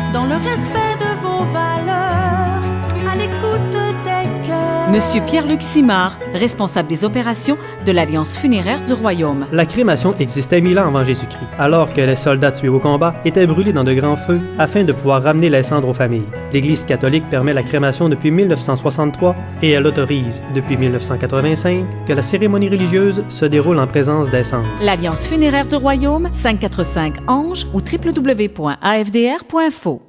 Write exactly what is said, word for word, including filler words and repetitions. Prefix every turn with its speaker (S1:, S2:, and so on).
S1: dans le respect de vos valeurs, à l'écoute des cœurs.
S2: Monsieur Pierre-Luc Simard, responsable des opérations de l'Alliance funéraire du Royaume.
S3: La crémation existait mille ans avant Jésus-Christ, alors que les soldats tués au combat étaient brûlés dans de grands feux afin de pouvoir ramener les cendres aux familles. L'Église catholique permet la crémation depuis mille neuf cent soixante-trois et elle autorise, depuis mille neuf cent quatre-vingt-cinq, que la cérémonie religieuse se déroule en présence des cendres.
S2: L'Alliance funéraire du Royaume, cinq cent quatre-vingt-cinq Ange ou w w w point a f d r point info.